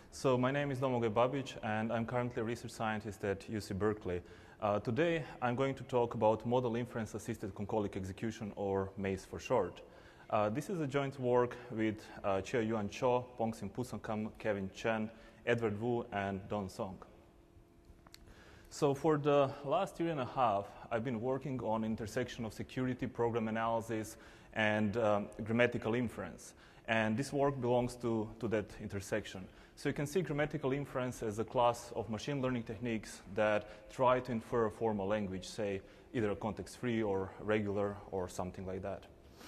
So my name is Domagoj Babić, and I'm currently a research scientist at UC Berkeley. Today, I'm going to talk about Model Inference Assisted Concolic Execution, or MACE for short. This is a joint work with Chia-Yuan Cho, Pongsim Phusankam, Kevin Chen, Edward Wu, and Don Song. So for the last year and a half, I've been working on intersection of security, program analysis, and grammatical inference. And this work belongs to that intersection. So you can see grammatical inference as a class of machine learning techniques that try to infer a formal language, say either a context-free or regular or something like that.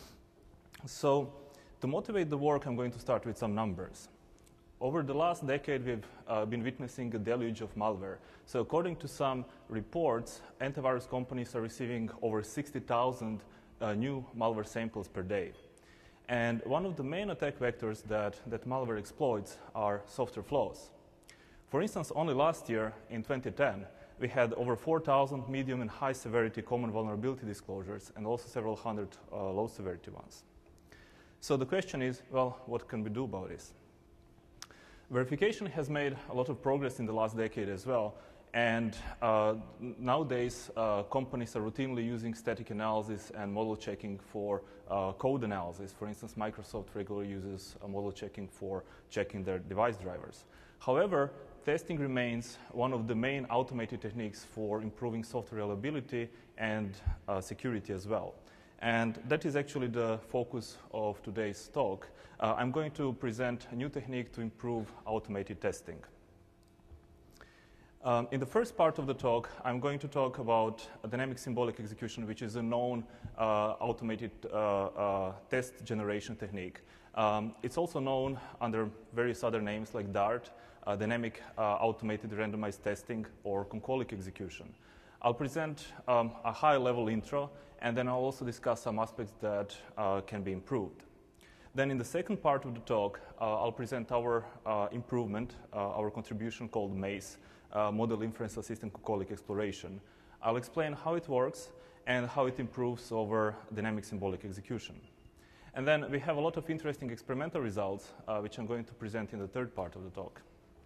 So to motivate the work, I'm going to start with some numbers. Over the last decade, we've been witnessing a deluge of malware. So according to some reports, antivirus companies are receiving over 60,000 new malware samples per day. And one of the main attack vectors that malware exploits are software flaws. For instance, only last year, in 2010, we had over 4,000 medium and high severity common vulnerability disclosures and also several hundred low severity ones. So the question is, well, what can we do about this? Verification has made a lot of progress in the last decade as well. And nowadays, companies are routinely using static analysis and model checking for code analysis. For instance, Microsoft regularly uses model checking for checking their device drivers. However, testing remains one of the main automated techniques for improving software reliability and security as well. And that is actually the focus of today's talk. I'm going to present a new technique to improve automated testing. In the first part of the talk, I'm going to talk about dynamic symbolic execution, which is a known automated test generation technique. It's also known under various other names like DART, dynamic automated randomized testing, or concolic execution. I'll present a high-level intro, and then I'll also discuss some aspects that can be improved. Then in the second part of the talk, I'll present our improvement, our contribution called MACE, Model Inference Assisted Concolic Exploration. I'll explain how it works and how it improves over dynamic symbolic execution. And then we have a lot of interesting experimental results, which I'm going to present in the third part of the talk.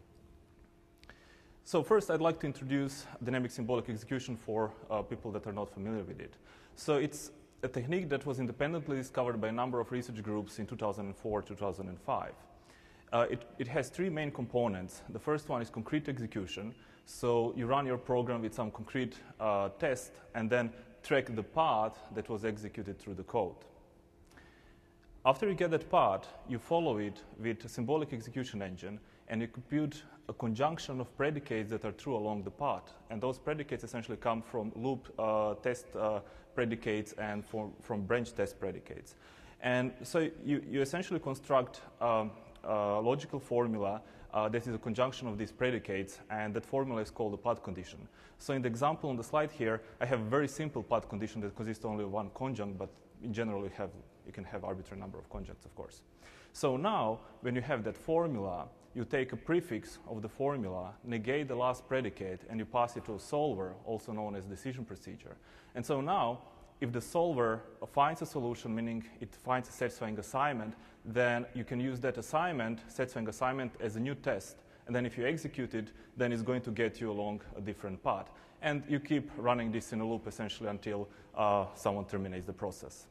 So first, I'd like to introduce dynamic symbolic execution for people that are not familiar with it. So it's a technique that was independently discovered by a number of research groups in 2004, 2005. It has three main components. The first one is concrete execution. So you run your program with some concrete test and then track the path that was executed through the code. After you get that path, you follow it with a symbolic execution engine, and you compute a conjunction of predicates that are true along the path. And those predicates essentially come from loop test predicates and from branch test predicates. And so you essentially construct logical formula that is a conjunction of these predicates, and that formula is called a path condition. So in the example on the slide here, I have a very simple path condition that consists only of one conjunct, but in general you can have arbitrary number of conjuncts, of course. So now, when you have that formula, you take a prefix of the formula, negate the last predicate, and you pass it to a solver, also known as decision procedure. And so now, if the solver finds a solution, meaning it finds a satisfying assignment, then you can use that satisfying assignment, as a new test. And then if you execute it, then it's going to get you along a different path. And you keep running this in a loop, essentially, until someone terminates the process.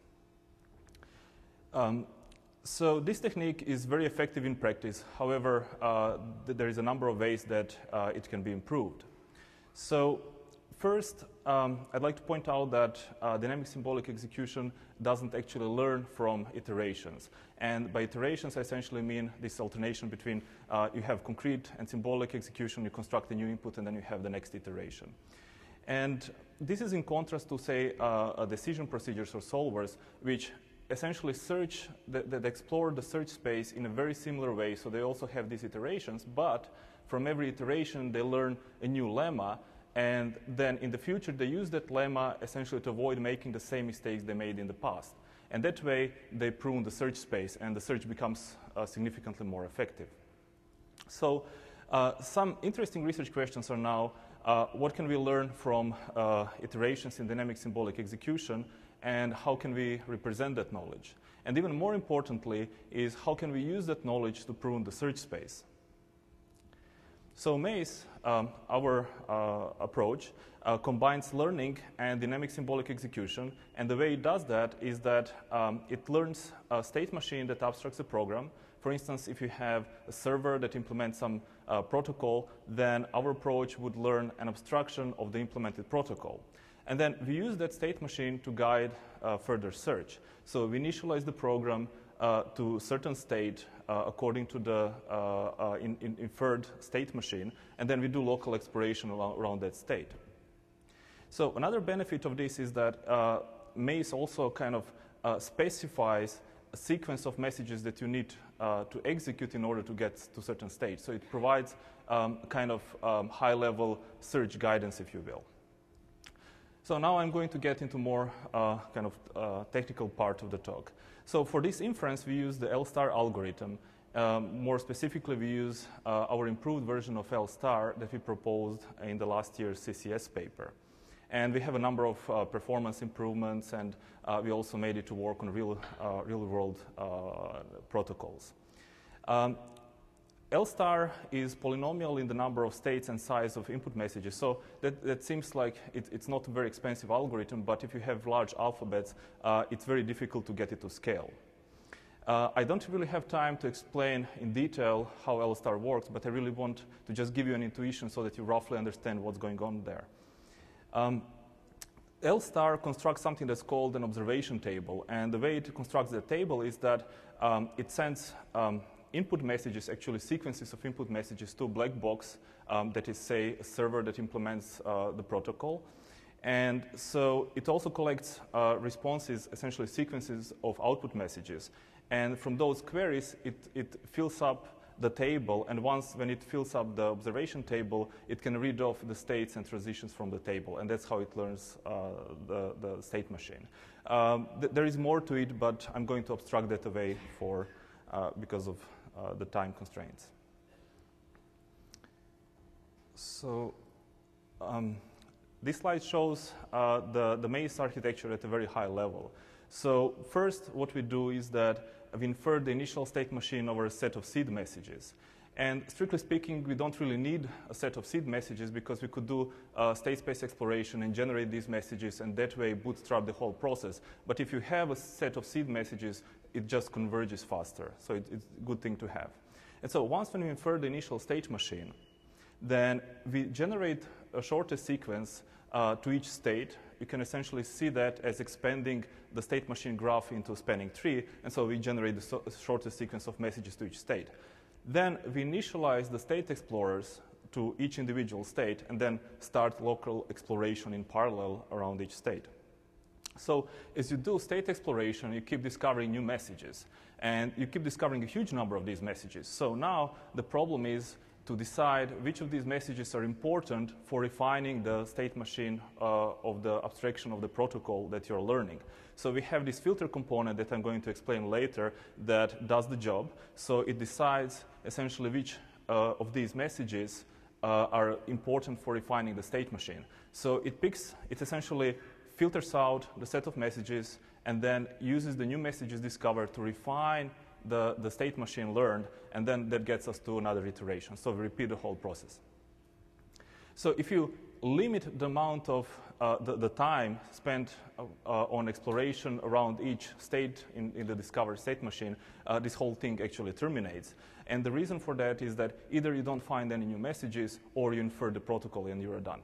So this technique is very effective in practice. However, there is a number of ways that it can be improved. So first, I'd like to point out that dynamic symbolic execution doesn't actually learn from iterations. And by iterations, I essentially mean this alternation between you have concrete and symbolic execution, you construct a new input, and then you have the next iteration. And this is in contrast to, say, decision procedures or solvers, which essentially that explore the search space in a very similar way. So they also have these iterations, but from every iteration, they learn a new lemma. And then in the future, they use that lemma essentially to avoid making the same mistakes they made in the past. And that way, they prune the search space, and the search becomes significantly more effective. So some interesting research questions are now, what can we learn from iterations in dynamic symbolic execution, and how can we represent that knowledge? And even more importantly is, how can we use that knowledge to prune the search space? So Maze, our approach, combines learning and dynamic symbolic execution. And the way it does that is that it learns a state machine that abstracts a program. For instance, if you have a server that implements some protocol, then our approach would learn an abstraction of the implemented protocol. And then we use that state machine to guide further search. So we initialize the program to a certain state according to the inferred state machine, and then we do local exploration around that state. So another benefit of this is that Maze also kind of specifies a sequence of messages that you need to execute in order to get to certain states. So it provides kind of high-level search guidance, if you will. So now I'm going to get into more kind of technical part of the talk. So for this inference, we use the L-star algorithm. More specifically, we use our improved version of L-star that we proposed in the last year's CCS paper. And we have a number of performance improvements, and we also made it to work on real-world protocols. L-star is polynomial in the number of states and size of input messages. So that seems like it's not a very expensive algorithm, but if you have large alphabets, it's very difficult to get it to scale. I don't really have time to explain in detail how L-star works, but I really want to just give you an intuition so that you roughly understand what's going on there. L-star constructs something that's called an observation table, and the way it constructs the table is that it sends input messages, actually sequences of input messages, to a black box that is, say, a server that implements the protocol. And so it also collects responses, essentially sequences of output messages. And from those queries, it fills up the table, and when it fills up the observation table, it can read off the states and transitions from the table, and that's how it learns the state machine. There is more to it, but I'm going to abstract that away because of the time constraints. So this slide shows the Maze architecture at a very high level. So first, what we do is that we infer the initial state machine over a set of seed messages. And strictly speaking, we don't really need a set of seed messages because we could do state space exploration and generate these messages and that way bootstrap the whole process. But if you have a set of seed messages, it just converges faster. So it's a good thing to have. And so once when we infer the initial state machine, then we generate a shortest sequence to each state. You can essentially see that as expanding the state machine graph into a spanning tree, and so we generate the shortest sequence of messages to each state. Then we initialize the state explorers to each individual state, and then start local exploration in parallel around each state. So as you do state exploration, you keep discovering new messages, and you keep discovering a huge number of these messages. So now the problem is to decide which of these messages are important for refining the state machine of the abstraction of the protocol that you're learning. So we have this filter component that I'm going to explain later that does the job. So it decides essentially which of these messages are important for refining the state machine. So it essentially filters out the set of messages and then uses the new messages discovered to refine the state machine learned, and then that gets us to another iteration. So we repeat the whole process. So if you limit the amount of the time spent on exploration around each state in the discovered state machine, this whole thing actually terminates. And the reason for that is that either you don't find any new messages or you infer the protocol and you are done.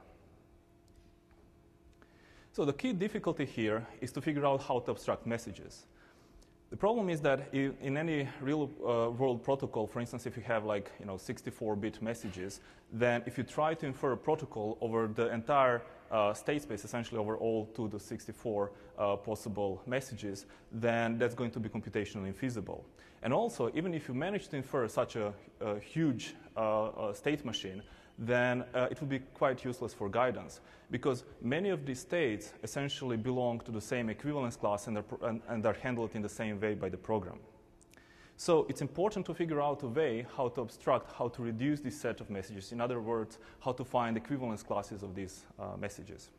So the key difficulty here is to figure out how to abstract messages. The problem is that in any real-world protocol, for instance, if you have 64-bit messages, then if you try to infer a protocol over the entire state space, essentially over all 2 to 64 possible messages, then that's going to be computationally infeasible. And also, even if you manage to infer such a huge state machine, then it would be quite useless for guidance, because many of these states essentially belong to the same equivalence class and are handled in the same way by the program. So it's important to figure out a way how to abstract, how to reduce this set of messages. In other words, how to find equivalence classes of these messages.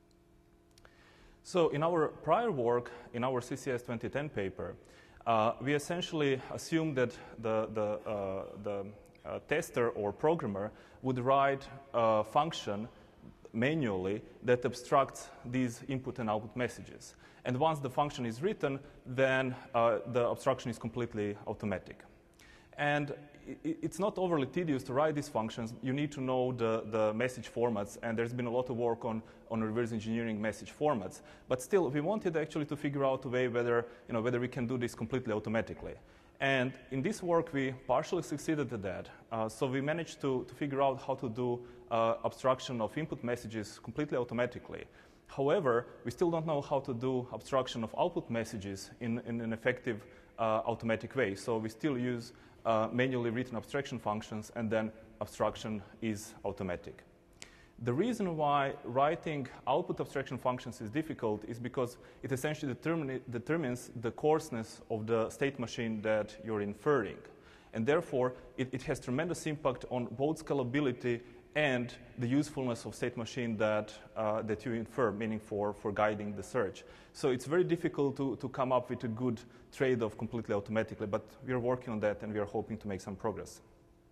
So in our prior work, in our CCS 2010 paper, we essentially assumed that the tester or programmer would write a function manually that abstracts these input and output messages. And once the function is written, then the abstraction is completely automatic. And it's not overly tedious to write these functions. You need to know the message formats, and there's been a lot of work on reverse engineering message formats. But still, we wanted actually to figure out a way whether we can do this completely automatically. And in this work, we partially succeeded at that. So we managed to figure out how to do abstraction of input messages completely automatically. However, we still don't know how to do abstraction of output messages in an effective automatic way. So we still use manually written abstraction functions, and then abstraction is automatic. The reason why writing output abstraction functions is difficult is because it essentially determines the coarseness of the state machine that you're inferring. And therefore, it has tremendous impact on both scalability and the usefulness of state machine that you infer, meaning for guiding the search. So it's very difficult to come up with a good trade-off completely automatically, but we are working on that, and we are hoping to make some progress.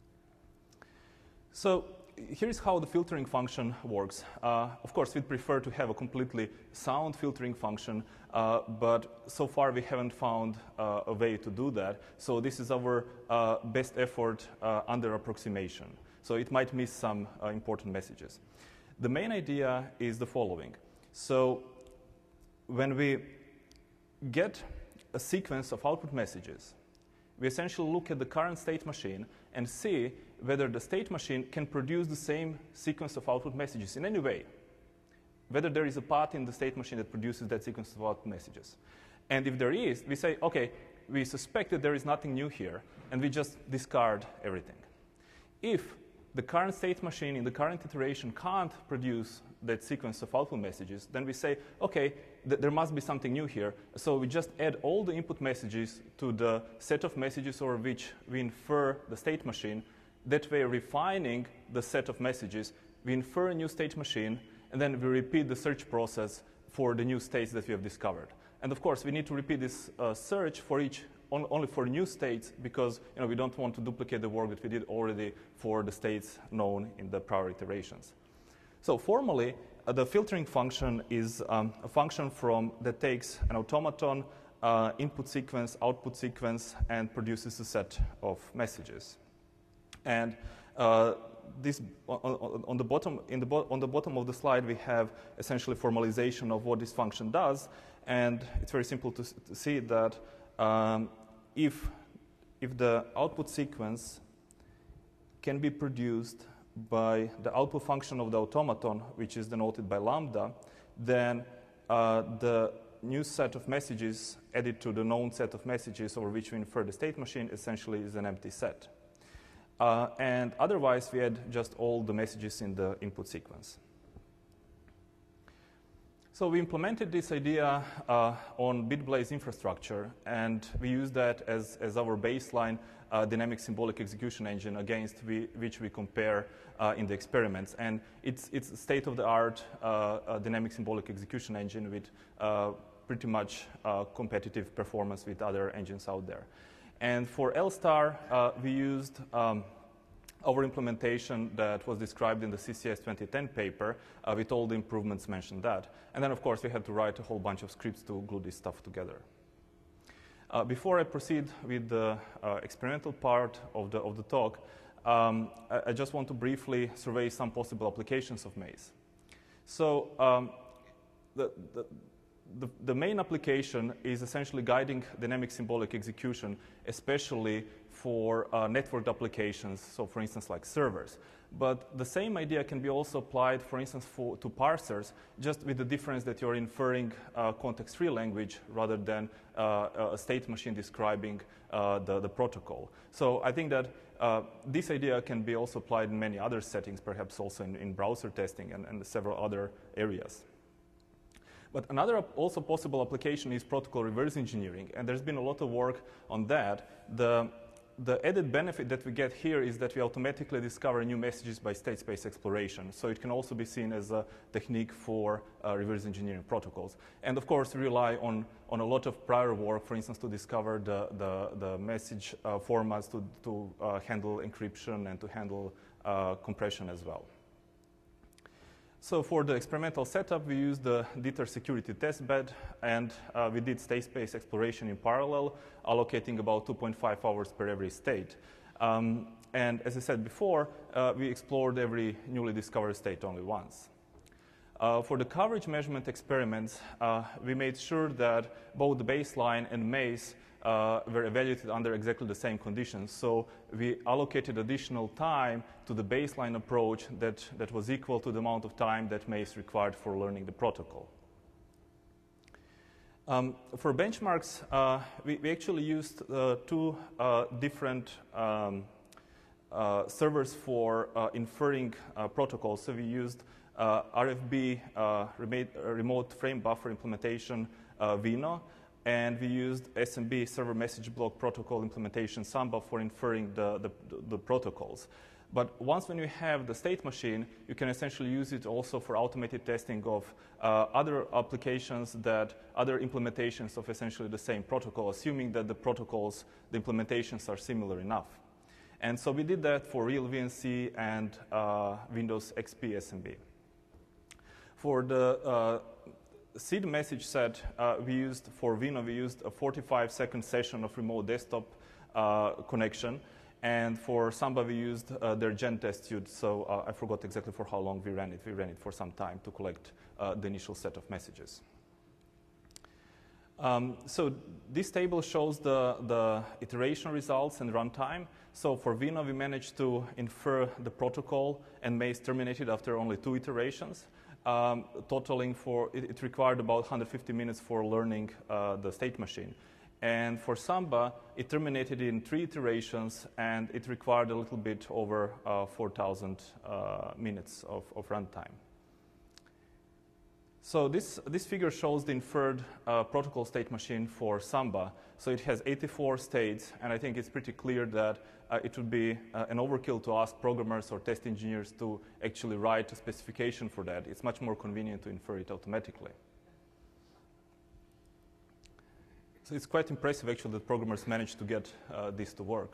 So here's how the filtering function works. Of course, we'd prefer to have a completely sound filtering function, but so far we haven't found a way to do that. So this is our best effort under approximation. So it might miss some important messages. The main idea is the following. So when we get a sequence of output messages, we essentially look at the current state machine and see whether the state machine can produce the same sequence of output messages in any way, whether there is a path in the state machine that produces that sequence of output messages. And if there is, we say, okay, we suspect that there is nothing new here, and we just discard everything. If the current state machine in the current iteration can't produce that sequence of output messages, then we say, okay, there must be something new here. So we just add all the input messages to the set of messages over which we infer the state machine. That way, refining the set of messages, we infer a new state machine, and then we repeat the search process for the new states that we have discovered. And of course, we need to repeat this search for only for new states, because we don't want to duplicate the work that we did already for the states known in the prior iterations. So formally, the filtering function is a function that takes an automaton, input sequence, output sequence, and produces a set of messages. And this on the bottom of the slide, we have essentially formalization of what this function does, and it's very simple to see that if the output sequence can be produced by the output function of the automaton, which is denoted by lambda, then the new set of messages added to the known set of messages over which we infer the state machine essentially is an empty set. And otherwise, we add just all the messages in the input sequence. So we implemented this idea on BitBlaze infrastructure, and we use that as our baseline dynamic symbolic execution engine against which we compare in the experiments. And it's state-of-the-art dynamic symbolic execution engine with pretty much competitive performance with other engines out there. And for L-star, we used our implementation that was described in the CCS 2010 paper with all the improvements mentioned that. And then, of course, we had to write a whole bunch of scripts to glue this stuff together. Before I proceed with the experimental part of the talk, I just want to briefly survey some possible applications of Maze. So the main application is essentially guiding dynamic symbolic execution, especially for networked applications, so for instance like servers. But the same idea can be also applied, for instance, to parsers, just with the difference that you're inferring context-free language rather than a state machine describing the protocol. So I think that this idea can be also applied in many other settings, perhaps also in browser testing and several other areas. But another also possible application is protocol reverse engineering, and there's been a lot of work on that. the added benefit that we get here is that we automatically discover new messages by state space exploration. So it can also be seen as a technique for reverse engineering protocols. And of course, we rely on a lot of prior work, for instance, to discover the message formats to handle encryption and to handle compression as well. So for the experimental setup, we used the DITER security testbed, and we did state space exploration in parallel, allocating about 2.5 hours per every state. And as I said before, we explored every newly discovered state only once. For the coverage measurement experiments, we made sure that both the baseline and maze were evaluated under exactly the same conditions. So we allocated additional time to the baseline approach that was equal to the amount of time that maze required for learning the protocol. For benchmarks, we actually used two different servers for inferring protocols. So we used RFB remote frame buffer implementation Vino, and we used SMB server message block protocol implementation Samba for inferring the protocols. But once when you have the state machine, you can essentially use it also for automated testing of other applications, other implementations of essentially the same protocol, assuming that the protocols, the implementations are similar enough. And so we did that for Real VNC and Windows XP SMB. For the seed message set, for Vino, we used a 45-second session of remote desktop connection. And for Samba, we used their gen test suite. So I forgot exactly for how long we ran it. We ran it for some time to collect the initial set of messages. So this table shows the iteration results and runtime. So for Vino, we managed to infer the protocol, and maze terminated after only 2 iterations. Totaling it required about 150 minutes for learning the state machine. And for Samba, it terminated in 3 iterations, and it required a little bit over 4,000 minutes of runtime. So this figure shows the inferred protocol state machine for Samba. So it has 84 states, and I think it's pretty clear that it would be an overkill to ask programmers or test engineers to actually write a specification for that. It's much more convenient to infer it automatically. So it's quite impressive, actually, that programmers managed to get this to work.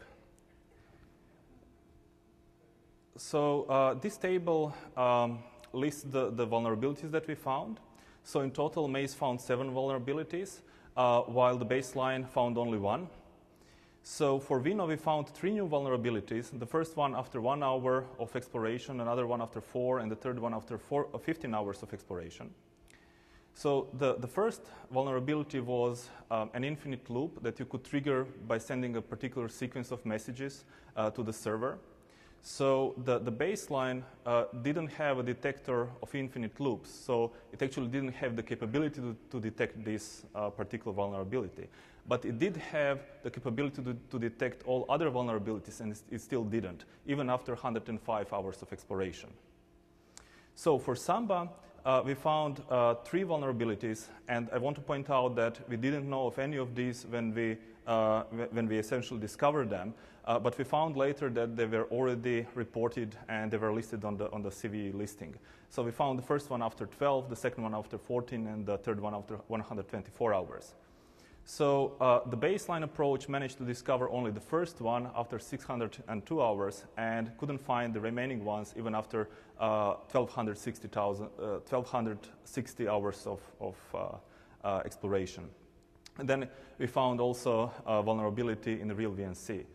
So this table lists the vulnerabilities that we found. So in total, maze found 7 vulnerabilities, while the baseline found only 1. So for Vino, we found 3 new vulnerabilities. The first one after 1 hour of exploration, another one after 4, and the third one after 15 hours of exploration. So the first vulnerability was an infinite loop that you could trigger by sending a particular sequence of messages to the server. So the baseline didn't have a detector of infinite loops, so it actually didn't have the capability to detect this particular vulnerability. But it did have the capability to detect all other vulnerabilities, and it still didn't, even after 105 hours of exploration. So for Samba, we found 3 vulnerabilities, and I want to point out that we didn't know of any of these when we essentially discovered them, but we found later that they were already reported and they were listed on the CVE listing. So we found the first one after 12, the second one after 14, and the third one after 124 hours. So the baseline approach managed to discover only the first one after 602 hours and couldn't find the remaining ones even after 1,260 hours of exploration. And then we found also a vulnerability in the Real VNC.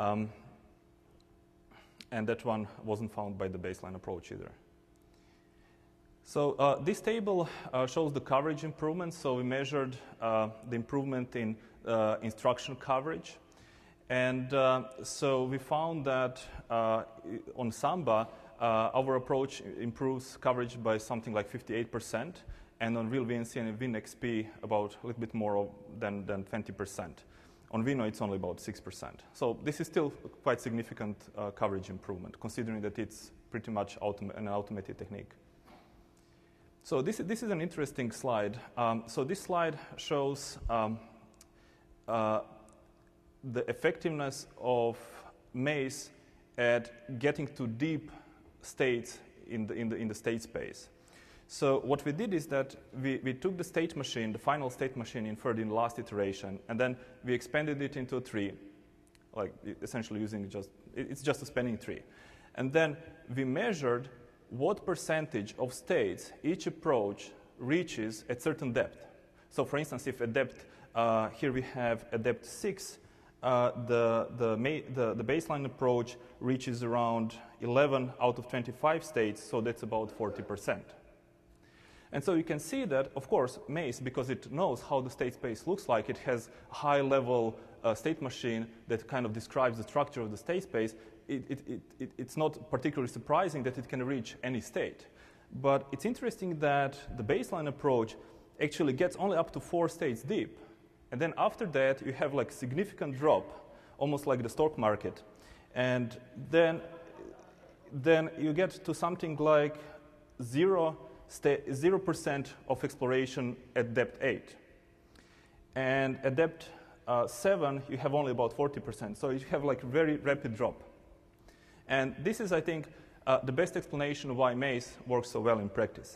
And that one wasn't found by the baseline approach either. So this table shows the coverage improvements. So we measured the improvement in instruction coverage. And so we found that on Samba, our approach improves coverage by something like 58%. And on Real VNC and WinXP, about a little bit more than 20%. On Vino, it's only about 6%. So this is still quite significant coverage improvement, considering that it's pretty much an automated technique. So this is an interesting slide. So this slide shows the effectiveness of Maze at getting to deep states in the state space. So what we did is that we took the state machine, the final state machine inferred in the last iteration, and then we expanded it into a tree, like essentially using it's just a spanning tree. And then we measured what percentage of states each approach reaches at certain depth. So for instance, if at depth, here we have at depth 6, the baseline approach reaches around 11 out of 25 states, so that's about 40%. And so you can see that, of course, Maze, because it knows how the state space looks like, it has a high-level state machine that kind of describes the structure of the state space. It's not particularly surprising that it can reach any state. But it's interesting that the baseline approach actually gets only up to 4 states deep. And then after that, you have like significant drop, almost like the stock market. And then you get to something like 0% of exploration at depth 8. And at depth 7, you have only about 40%. So you have like very rapid drop. And this is, I think, the best explanation of why Maze works so well in practice.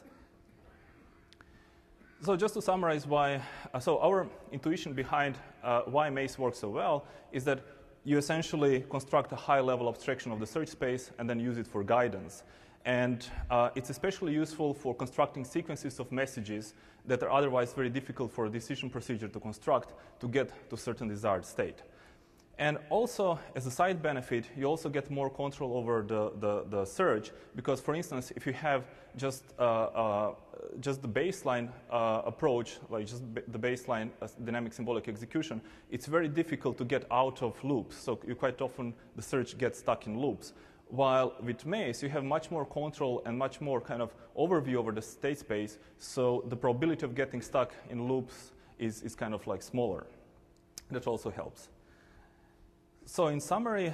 So just to summarize why, so our intuition behind why Maze works so well is that you essentially construct a high-level abstraction of the search space and then use it for guidance. And it's especially useful for constructing sequences of messages that are otherwise very difficult for a decision procedure to construct to get to a certain desired state. And also, as a side benefit, you also get more control over the search, because, for instance, if you have just the baseline approach, like just the baseline dynamic symbolic execution, it's very difficult to get out of loops. So you quite often, the search gets stuck in loops. While with Maze, you have much more control and much more kind of overview over the state space, so the probability of getting stuck in loops is kind of like smaller. That also helps. So in summary,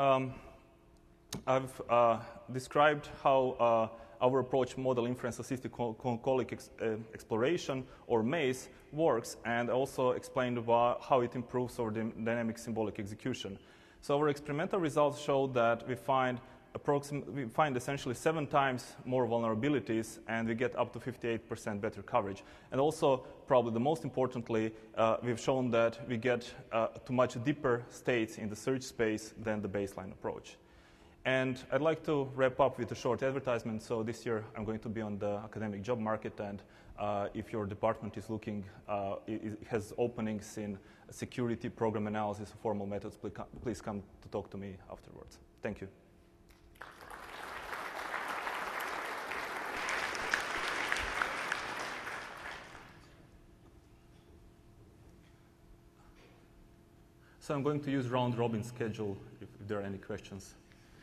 I've described how our approach, model inference assisted concolic exploration, or Maze, works, and also explained how it improves our dynamic symbolic execution. So our experimental results show that we find essentially 7 times more vulnerabilities, and we get up to 58% better coverage. And also, probably the most importantly, we've shown that we get to much deeper states in the search space than the baseline approach. And I'd like to wrap up with a short advertisement. So this year, I'm going to be on the academic job market, and if your department is looking, it has openings in security, program analysis, formal methods, please come to talk to me afterwards. Thank you. So I'm going to use round-robin schedule if there are any questions.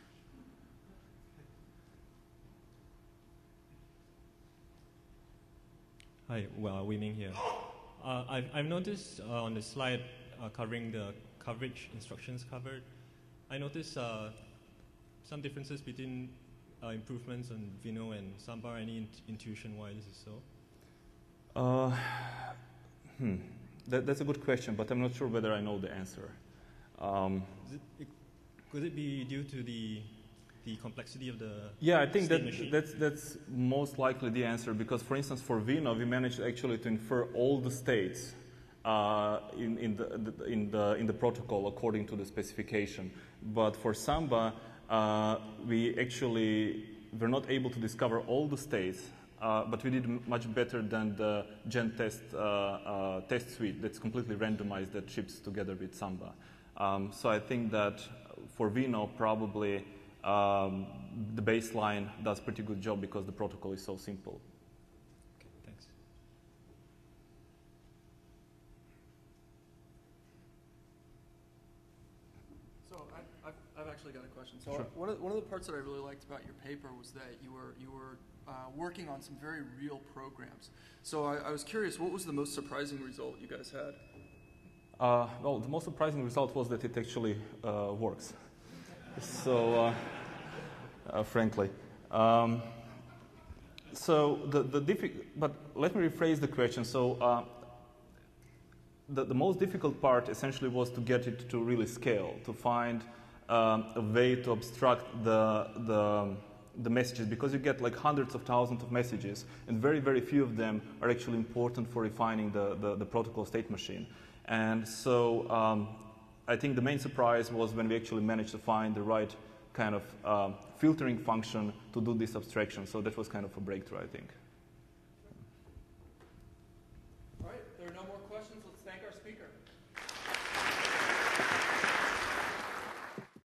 Hi, well, Wei Ming here. I've noticed on the slide covering the coverage instructions covered, I noticed some differences between improvements on Vino and Samba. Any intuition why this is so? That's a good question, but I'm not sure whether I know the answer. Could it be due to the complexity of the I think that's most likely the answer, because, for instance, for Vino, we managed actually to infer all the states in the protocol according to the specification. But for Samba, we actually were not able to discover all the states, but we did much better than the GenTest test suite that's completely randomized that ships together with Samba. So I think that for Vino, probably the baseline does a pretty good job because the protocol is so simple. Okay, thanks. So I've actually got a question. So sure. one of the parts that I really liked about your paper was that you were working on some very real programs. So I was curious, what was the most surprising result you guys had? Well, the most surprising result was that it actually works. So, frankly. So but let me rephrase the question. So the most difficult part essentially was to get it to really scale, to find a way to abstract the messages, because you get like hundreds of thousands of messages, and very, very few of them are actually important for refining the protocol state machine. And so I think the main surprise was when we actually managed to find the right kind of filtering function to do this abstraction. So that was kind of a breakthrough, I think. All right, there are no more questions. Let's thank our speaker.